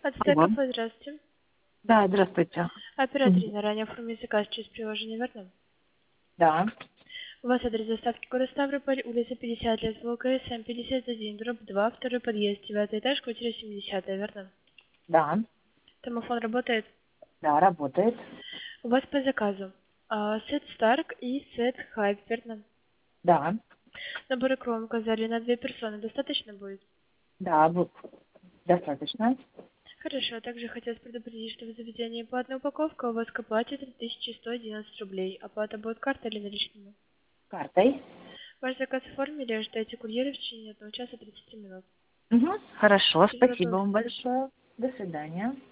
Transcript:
Алло. Ацтеков, здравствуйте. Да, здравствуйте. Оператор Мгм. ранее оформил заказ через приложение, верно? Да, У вас адрес доставки город Ставрополь, улица 50 лет, ВКС, М51, дробь 2, второй подъезд, 9 этаж, квартира 70, верно? да, Домофон работает. да, работает. У вас по заказу сет Старк и сет Хайп, верно? Да, Набор икру указали на 2 персоны, достаточно будет? да, достаточно. Хорошо, также хотелось предупредить, что в заведении по одной упаковке у вас к оплате 3111 рублей. Оплата будет картой или наличными? Картой. Ваш заказ оформили, ожидайте курьера в течение 1 часа 30 минут. Угу. Хорошо, Всего спасибо доброго. вам большое. До свидания.